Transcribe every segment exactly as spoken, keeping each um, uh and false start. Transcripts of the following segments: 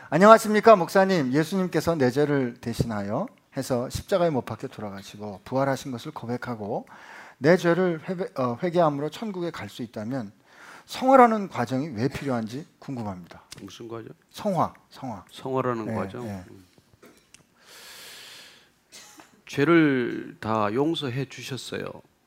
안녕하십니까 목사님, 예수님께서 내 죄를 대신하여 해서 십자가에 못 박혀 돌아가시고 부활하신 것을 고백하고 내 죄를 회개, 어, 회개함으로 천국에 갈 수 있다면 성화라는 과정이 왜 필요한지 궁금합니다. 무슨 과정? 성화, 성화. 성화라는 네, 과정. 네. 음. 죄를 다 용서해 주셨어요.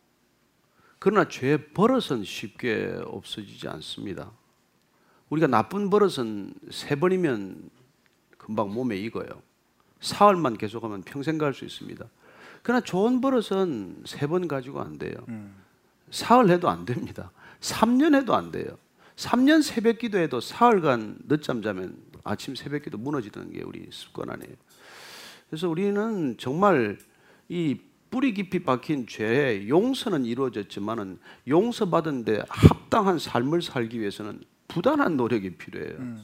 그러나 죄 버릇은 쉽게 없어지지 않습니다. 우리가 나쁜 버릇은 세 번이면 금방 몸에 익어요. 사흘만 계속하면 평생 갈 수 있습니다. 그러나 좋은 버릇은 세 번 가지고 안 돼요. 음. 사흘 해도 안 됩니다. 삼 년 해도 안 돼요. 삼 년 새벽 기도해도 사흘간 늦잠 자면 아침 새벽 기도 무너지는 게 우리 습관 아니에요. 그래서 우리는 정말 이 뿌리 깊이 박힌 죄의 용서는 이루어졌지만은 용서받은 데 합당한 삶을 살기 위해서는 부단한 노력이 필요해요. 음.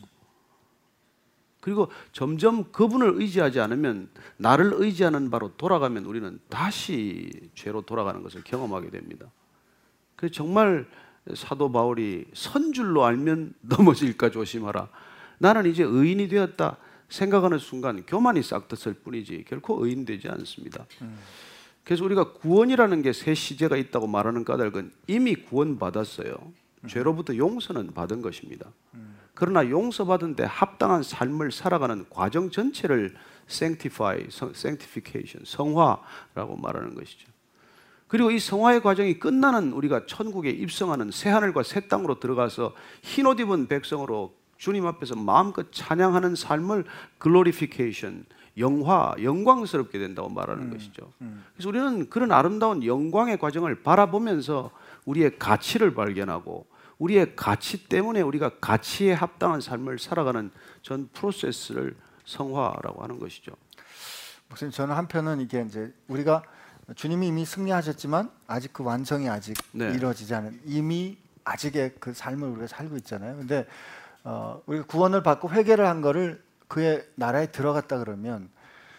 그리고 점점 그분을 의지하지 않으면, 나를 의지하는 바로 돌아가면 우리는 다시 죄로 돌아가는 것을 경험하게 됩니다. 그래서 정말 사도 바울이 선줄로 알면 넘어질까 조심하라. 나는 이제 의인이 되었다 생각하는 순간 교만이 싹트을 뿐이지 결코 의인 되지 않습니다. 음. 그래서 우리가 구원이라는 게 새 시제가 있다고 말하는 까닭은 이미 구원받았어요. 음. 죄로부터 용서는 받은 것입니다. 음. 그러나 용서받은 데 합당한 삶을 살아가는 과정 전체를 sanctify, sanctification, 성화라고 말하는 것이죠. 그리고 이 성화의 과정이 끝나는 우리가 천국에 입성하는 새하늘과 새 땅으로 들어가서 흰옷 입은 백성으로 주님 앞에서 마음껏 찬양하는 삶을 glorification, 영화, 영광스럽게 된다고 말하는 음, 것이죠. 음. 그래서 우리는 그런 아름다운 영광의 과정을 바라보면서 우리의 가치를 발견하고 우리의 가치 때문에 우리가 가치에 합당한 삶을 살아가는 전 프로세스를 성화라고 하는 것이죠. 목사님, 저는 한편은 이게 이제 우리가 주님이 이미 승리하셨지만 아직 그 완성이 아직 네. 이루어지지 않은, 이미 아직의 그 삶을 우리가 살고 있잖아요. 근데 어, 우리가 구원을 받고 회개를 한 거를 그의 나라에 들어갔다 그러면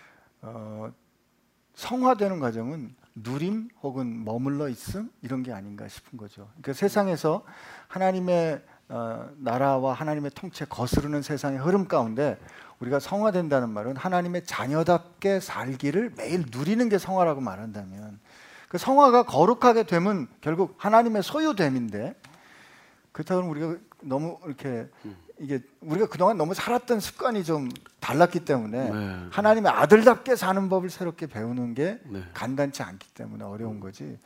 어, 성화되는 과정은 누림 혹은 머물러 있음 이런 게 아닌가 싶은 거죠. 그러니까 세상에서 하나님의 어, 나라와 하나님의 통치에 거스르는 세상의 흐름 가운데 우리가 성화된다는 말은 하나님의 자녀답게 살기를 매일 누리는 게 성화라고 말한다면, 그 성화가 거룩하게 되면 결국 하나님의 소유됨인데, 그렇다면 우리가 너무 이렇게 이게 우리가 그동안 너무 살았던 습관이 좀 달랐기 때문에 네. 하나님의 아들답게 사는 법을 새롭게 배우는 게 네. 간단치 않기 때문에 어려운 거지.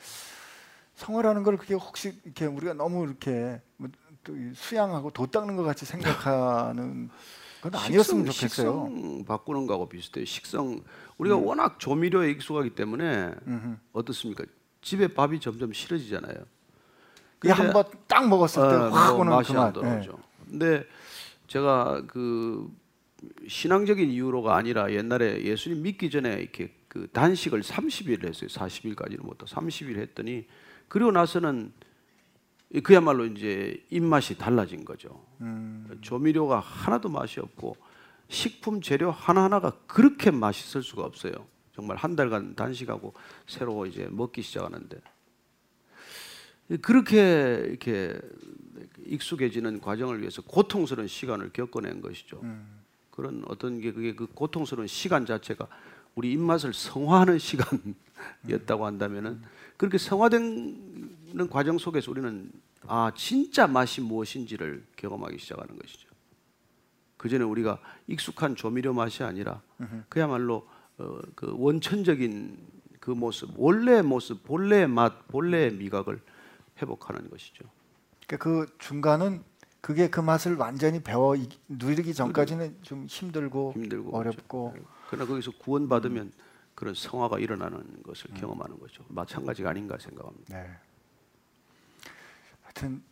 성화라는 걸 그게 혹시 이렇게 우리가 너무 이렇게 뭐 또 수양하고 도 닦는 것 같이 생각하는 건 아니었으면 식성, 좋겠어요. 식성 바꾸는 거하고 비슷해요. 식성 우리가 음. 워낙 조미료에 익숙하기 때문에 음흠. 어떻습니까? 집에 밥이 점점 싫어지잖아요. 한 번 딱 먹었을 때 확 오는 맛이 안 들어오죠. 근데 제가 그 신앙적인 이유로가 아니라 옛날에 예수님 믿기 전에 이렇게 그 단식을 삼십 일 했어요. 사십 일까지는 못하고 삼십 일 했더니 그리고 나서는 그야말로 이제 입맛이 달라진 거죠. 음. 조미료가 하나도 맛이 없고 식품 재료 하나하나가 그렇게 맛있을 수가 없어요. 정말 한 달간 단식하고 새로 이제 먹기 시작하는데 그렇게 이렇게 익숙해지는 과정을 위해서 고통스러운 시간을 겪어낸 것이죠. 음. 그런 어떤 게 그게 그 고통스러운 시간 자체가 우리 입맛을 성화하는 시간이었다고 한다면은 음. 그렇게 성화되는 과정 속에서 우리는 아 진짜 맛이 무엇인지를 경험하기 시작하는 것이죠. 그 전에 우리가 익숙한 조미료 맛이 아니라 그야말로 어, 그 원천적인 그 모습, 원래의 모습, 본래의 맛, 본래의 미각을 회복하는 것이죠. 그러니까 그 중간은 그게 그 맛을 완전히 배워 누리기 전까지는 좀 힘들고, 힘들고 어렵고. 그렇죠. 그러나 거기서 구원받으면 음. 그런 성화가 일어나는 것을 음. 경험하는 거죠. 마찬가지가 아닌가 생각합니다. 네. 하여튼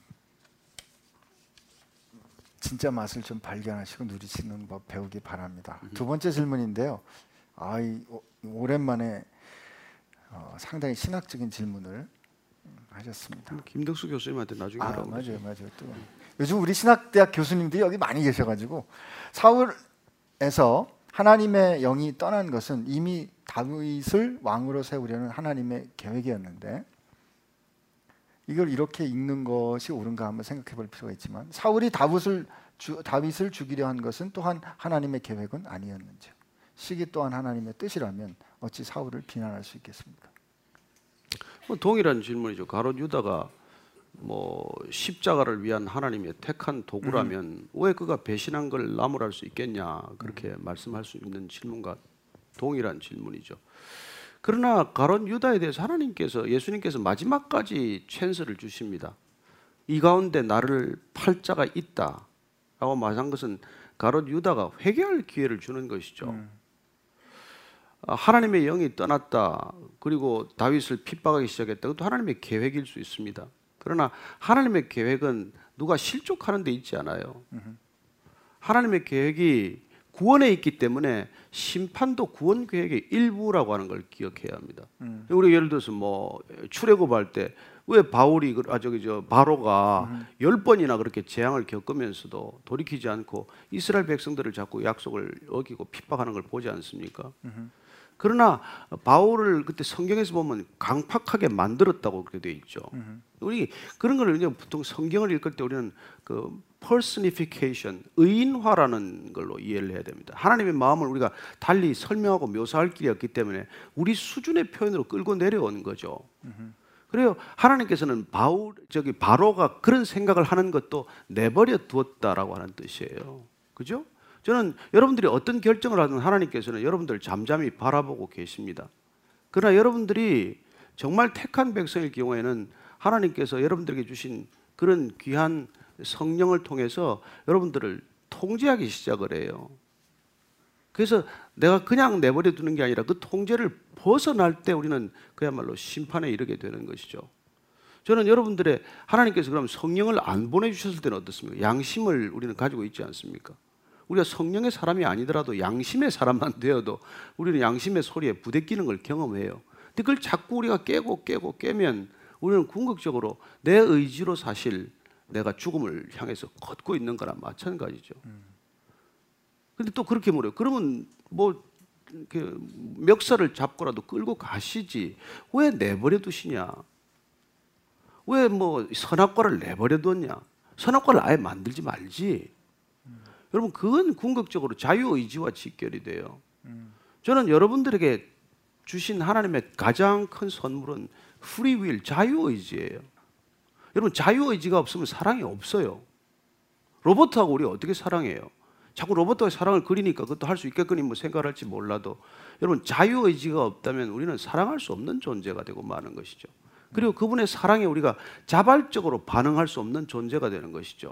진짜 맛을 좀 발견하시고 누리시는 법 배우기 바랍니다. 음. 두 번째 질문인데요. 아, 이, 오, 오랜만에 어, 상당히 신학적인 질문을 하셨습니다. 김덕수 교수님한테 나중에 아, 하라고 맞아요, 맞아요. 또 요즘 우리 신학대학 교수님들이 여기 많이 계셔가지고 사울에서 하나님의 영이 떠난 것은 이미 다윗을 왕으로 세우려는 하나님의 계획이었는데 이걸 이렇게 읽는 것이 옳은가 한번 생각해 볼 필요가 있지만 사울이 다윗을 주, 다윗을 죽이려 한 것은 또한 하나님의 계획은 아니었는지, 시기 또한 하나님의 뜻이라면 어찌 사울을 비난할 수 있겠습니까? 뭐 동일한 질문이죠. 가롯 유다가 뭐 십자가를 위한 하나님의 택한 도구라면 음. 왜 그가 배신한 걸 나무랄 수 있겠냐, 그렇게 음. 말씀할 수 있는 질문과 동일한 질문이죠. 그러나 가롯 유다에 대해서 하나님께서, 예수님께서 마지막까지 찬스를 주십니다. 이 가운데 나를 팔 자가 있다 라고 말한 것은 가롯 유다가 회개할 기회를 주는 것이죠. 음. 하나님의 영이 떠났다, 그리고 다윗을 핍박하기 시작했다, 그것도 하나님의 계획일 수 있습니다. 그러나 하나님의 계획은 누가 실족하는 데 있지 않아요. 음. 하나님의 계획이 구원에 있기 때문에 심판도 구원 계획의 일부라고 하는 걸 기억해야 합니다. 음. 우리 예를 들어서 뭐 출애굽할 때 왜 바울이 아 저기 저 바로가 음. 열 번이나 그렇게 재앙을 겪으면서도 돌이키지 않고 이스라엘 백성들을 자꾸 약속을 어기고 핍박하는 걸 보지 않습니까? 음. 그러나 바울을 그때 성경에서 보면 강팍하게 만들었다고 그렇게 돼 있죠. 음. 우리 그런 걸 그냥 보통 성경을 읽을 때 우리는 그 personification, 의인화라는 걸로 이해를 해야 됩니다. 하나님의 마음을 우리가 달리 설명하고 묘사할 길이 없기 때문에 우리 수준의 표현으로 끌고 내려오는 거죠. 음. 그래요. 하나님께서는 바울 저기 바로가 그런 생각을 하는 것도 내버려 두었다라고 하는 뜻이에요. 그죠? 저는 여러분들이 어떤 결정을 하든 하나님께서는 여러분들을 잠잠히 바라보고 계십니다. 그러나 여러분들이 정말 택한 백성일 경우에는 하나님께서 여러분들에게 주신 그런 귀한 성령을 통해서 여러분들을 통제하기 시작을 해요. 그래서 내가 그냥 내버려 두는 게 아니라 그 통제를 벗어날 때 우리는 그야말로 심판에 이르게 되는 것이죠. 저는 여러분들의, 하나님께서 그럼 성령을 안 보내주셨을 때는 어떻습니까? 양심을 우리는 가지고 있지 않습니까? 우리가 성령의 사람이 아니더라도 양심의 사람만 되어도 우리는 양심의 소리에 부대끼는 걸 경험해요. 근데 그걸 자꾸 우리가 깨고 깨고 깨면 우리는 궁극적으로 내 의지로 사실 내가 죽음을 향해서 걷고 있는 거랑 마찬가지죠. 근데 또 그렇게 물어요. 그러면 뭐 이렇게 멱살을 잡고라도 끌고 가시지 왜 내버려 두시냐? 왜 뭐 선악과를 내버려 뒀냐? 선악과를 아예 만들지 말지. 음. 여러분 그건 궁극적으로 자유의지와 직결이 돼요. 음. 저는 여러분들에게 주신 하나님의 가장 큰 선물은 프리윌, 자유의지예요. 여러분 자유의지가 없으면 사랑이 없어요. 로봇하고 우리 어떻게 사랑해요? 자꾸 로봇하고 사랑을 그리니까 그것도 할 수 있겠거니 뭐 생각을 할지 몰라도 여러분 자유의지가 없다면 우리는 사랑할 수 없는 존재가 되고 마는 것이죠. 그리고 그분의 사랑에 우리가 자발적으로 반응할 수 없는 존재가 되는 것이죠.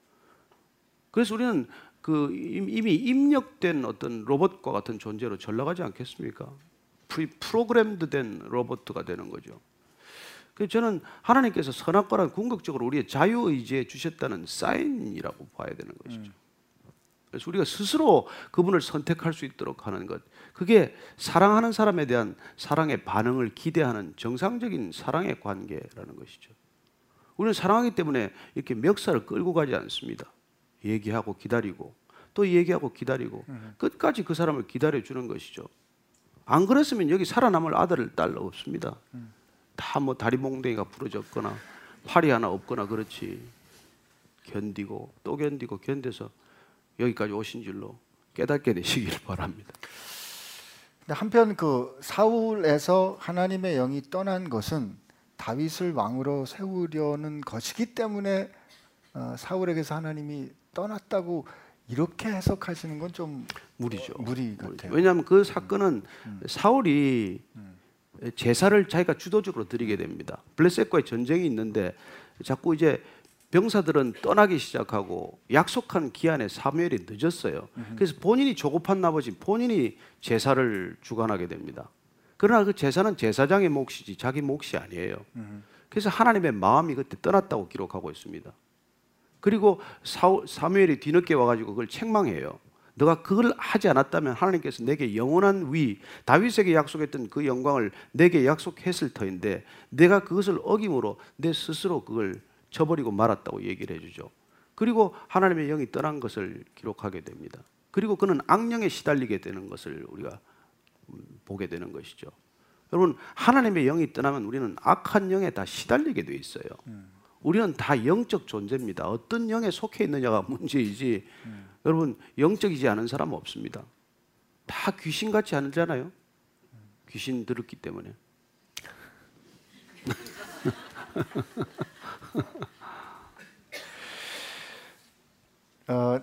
그래서 우리는 그 이미 입력된 어떤 로봇과 같은 존재로 전락하지 않겠습니까? 프리 프로그램드된 로봇가 되는 거죠. 그래서 저는 하나님께서 선악과란 궁극적으로 우리의 자유의지에 주셨다는 사인이라고 봐야 되는 것이죠. 음. 그래서 우리가 스스로 그분을 선택할 수 있도록 하는 것, 그게 사랑하는 사람에 대한 사랑의 반응을 기대하는 정상적인 사랑의 관계라는 것이죠. 우리는 사랑하기 때문에 이렇게 멱살을 끌고 가지 않습니다. 얘기하고 기다리고 또 얘기하고 기다리고 음. 끝까지 그 사람을 기다려주는 것이죠. 안 그랬으면 여기 살아남을 아들, 딸 없습니다. 음. 다 뭐 다리 몽둥이가 부러졌거나 팔이 하나 없거나 그렇지. 견디고 또 견디고 견뎌서 여기까지 오신 줄로 깨닫게 되시길 바랍니다. 근데 한편 그 사울에서 하나님의 영이 떠난 것은 다윗을 왕으로 세우려는 것이기 때문에 어, 사울에게서 하나님이 떠났다고 이렇게 해석하시는 건 좀 무리죠. 무리 같아요. 왜냐하면 그 사건은 음. 사울이 음. 제사를 자기가 주도적으로 드리게 됩니다. 블레셋과의 전쟁이 있는데 자꾸 이제 병사들은 떠나기 시작하고 약속한 기한에 사무엘이 늦었어요. 음흠. 그래서 본인이 조급한 나머지 본인이 제사를 주관하게 됩니다. 그러나 그 제사는 제사장의 몫이지 자기 몫이 아니에요. 음흠. 그래서 하나님의 마음이 그때 떠났다고 기록하고 있습니다. 그리고 사우, 사무엘이 뒤늦게 와가지고 그걸 책망해요. 너가 그걸 하지 않았다면 하나님께서 내게 영원한 위, 다윗에게 약속했던 그 영광을 내게 약속했을 터인데 내가 그것을 어김으로 내 스스로 그걸 쳐버리고 말았다고 얘기를 해주죠. 그리고 하나님의 영이 떠난 것을 기록하게 됩니다. 그리고 그는 악령에 시달리게 되는 것을 우리가 보게 되는 것이죠. 여러분 하나님의 영이 떠나면 우리는 악한 영에 다 시달리게 돼 있어요. 음. 우리는 다 영적 존재입니다. 어떤 영에 속해 있느냐가 문제이지 음. 여러분 영적이지 않은 사람은 없습니다. 다 귀신같이 하잖아요. 귀신 들었기 때문에. 어,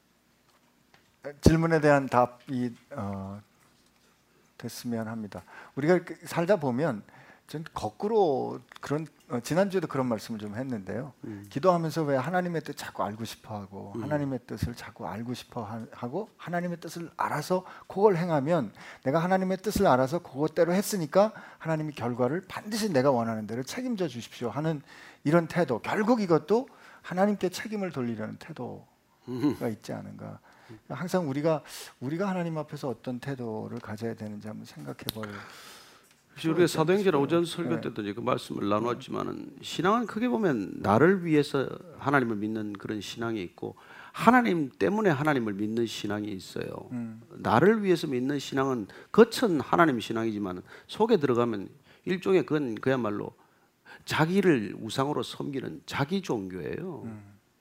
질문에 대한 답이 어, 됐으면 합니다. 우리가 살다 보면 전 거꾸로 그런 어, 지난주에도 그런 말씀을 좀 했는데요. 음. 기도하면서 왜 하나님의 뜻 자꾸 알고 싶어하고 음. 하나님의 뜻을 자꾸 알고 싶어하고 하나님의 뜻을 알아서 그걸 행하면 내가 하나님의 뜻을 알아서 그것대로 했으니까 하나님이 결과를 반드시 내가 원하는 대로 책임져 주십시오 하는 이런 태도. 결국 이것도 하나님께 책임을 돌리려는 태도가 있지 않은가. 항상 우리가 우리가 하나님 앞에서 어떤 태도를 가져야 되는지 한번 생각해 볼. 우리가 사도행전 오전 설교 때도 네. 그 말씀을 나눴지만은 신앙은 크게 보면 나를 위해서 하나님을 믿는 그런 신앙이 있고 하나님 때문에 하나님을 믿는 신앙이 있어요. 음. 나를 위해서 믿는 신앙은 겉은 하나님 신앙이지만 속에 들어가면 일종의 그건 그야말로 자기를 우상으로 섬기는 자기 종교예요. 음.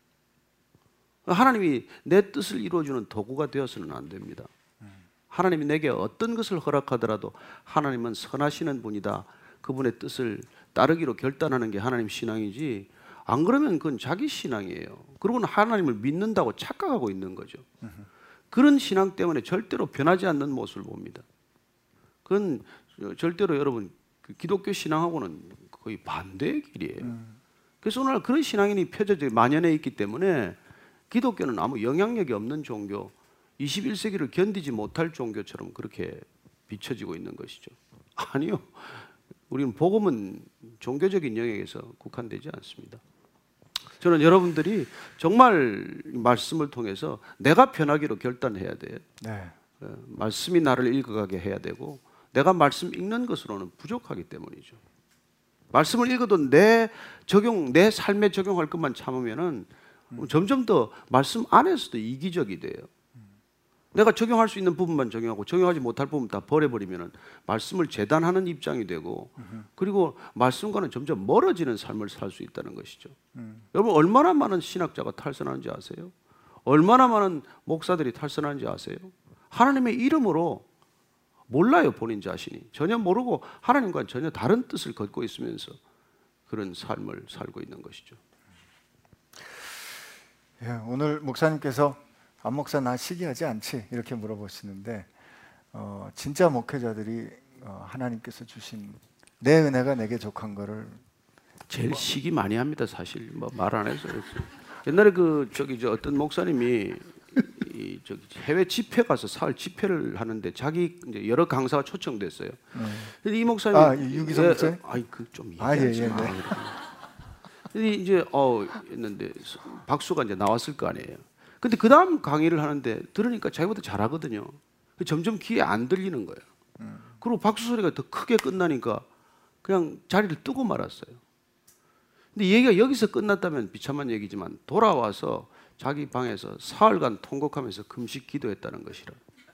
하나님이 내 뜻을 이루어주는 도구가 되어서는 안 됩니다. 하나님이 내게 어떤 것을 허락하더라도 하나님은 선하시는 분이다. 그분의 뜻을 따르기로 결단하는 게 하나님 신앙이지 안 그러면 그건 자기 신앙이에요. 그러고는 하나님을 믿는다고 착각하고 있는 거죠. 그런 신앙 때문에 절대로 변하지 않는 모습을 봅니다. 그건 절대로 여러분 기독교 신앙하고는 거의 반대의 길이에요. 그래서 오늘 그런 신앙인이 펴져져 만연해 있기 때문에 기독교는 아무 영향력이 없는 종교, 이십일 세기를 견디지 못할 종교처럼 그렇게 비춰지고 있는 것이죠. 아니요. 우리는 복음은 종교적인 영역에서 국한되지 않습니다. 저는 여러분들이 정말 말씀을 통해서 내가 편하기로 결단해야 돼요. 네. 말씀이 나를 읽어가게 해야 되고 내가 말씀 읽는 것으로는 부족하기 때문이죠. 말씀을 읽어도 내 적용, 내 삶에 적용할 것만 참으면은 음. 점점 더 말씀 안에서도 이기적이 돼요. 내가 적용할 수 있는 부분만 적용하고 적용하지 못할 부분 다 버려버리면 말씀을 재단하는 입장이 되고 그리고 말씀과는 점점 멀어지는 삶을 살 수 있다는 것이죠. 음. 여러분 얼마나 많은 신학자가 탈선하는지 아세요? 얼마나 많은 목사들이 탈선하는지 아세요? 하나님의 이름으로 몰라요. 본인 자신이 전혀 모르고 하나님과는 전혀 다른 뜻을 걷고 있으면서 그런 삶을 살고 있는 것이죠. 예, 오늘 목사님께서 안 목사 나 시기하지 않지? 이렇게 물어보시는데 어, 진짜 목회자들이 어, 하나님께서 주신 내 은혜가 내게 족한 거를 제일 뭐, 시기 많이 합니다. 사실 뭐 말 안 해서 옛날에 그 저기 저 어떤 목사님이 이 저기 해외 집회 가서 사흘 집회를 하는데 자기 이제 여러 강사가 초청됐어요. 음. 근데 이 목사님이 아 유기성 목사님? 아이 그 좀 아 예예. 예, 네. 근데 이제 어 했는데 박수가 이제 나왔을 거 아니에요. 근데 그 다음 강의를 하는데 들으니까 자기보다 잘하거든요. 점점 귀에 안 들리는 거예요. 음. 그리고 박수 소리가 더 크게 끝나니까 그냥 자리를 뜨고 말았어요. 근데 얘기가 여기서 끝났다면 비참한 얘기지만 돌아와서 자기 방에서 사흘간 통곡하면서 금식 기도했다는 것이라.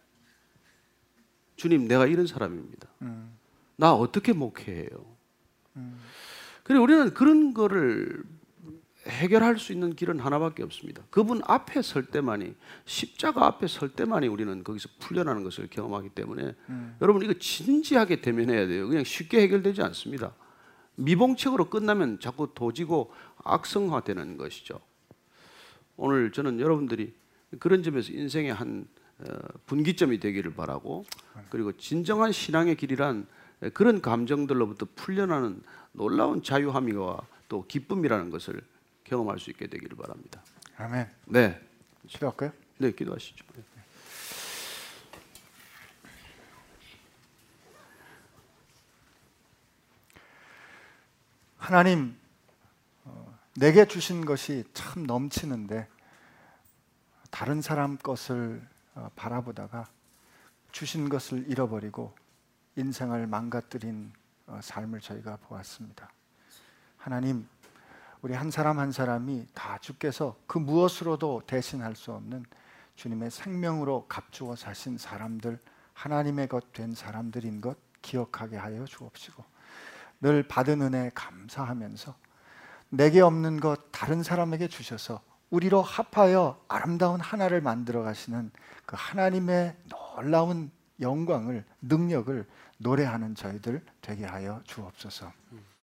주님, 내가 이런 사람입니다. 음. 나 어떻게 목회해요? 음. 그리고 우리는 그런 거를 해결할 수 있는 길은 하나밖에 없습니다. 그분 앞에 설 때만이, 십자가 앞에 설 때만이 우리는 거기서 풀려나는 것을 경험하기 때문에 음. 여러분 이거 진지하게 대면해야 돼요. 그냥 쉽게 해결되지 않습니다. 미봉책으로 끝나면 자꾸 도지고 악성화되는 것이죠. 오늘 저는 여러분들이 그런 점에서 인생의 한 분기점이 되기를 바라고, 그리고 진정한 신앙의 길이란 그런 감정들로부터 풀려나는 놀라운 자유함과 또 기쁨이라는 것을 경험할 수 있게 되기를 바랍니다. 아멘. 네. 기도할까요? 네, 기도하시죠. 하나님, 어, 내게 주신 것이 참 넘치는데 다른 사람 것을 어, 바라보다가 주신 것을 잃어버리고 인생을 망가뜨린 어, 삶을 저희가 보았습니다. 하나님, 우리 한 사람 한 사람이 다 주께서 그 무엇으로도 대신할 수 없는 주님의 생명으로 값주어 사신 사람들, 하나님의 것 된 사람들인 것 기억하게 하여 주옵시고 늘 받은 은혜 감사하면서 내게 없는 것 다른 사람에게 주셔서 우리로 합하여 아름다운 하나를 만들어 가시는 그 하나님의 놀라운 영광을, 능력을 노래하는 저희들 되게 하여 주옵소서.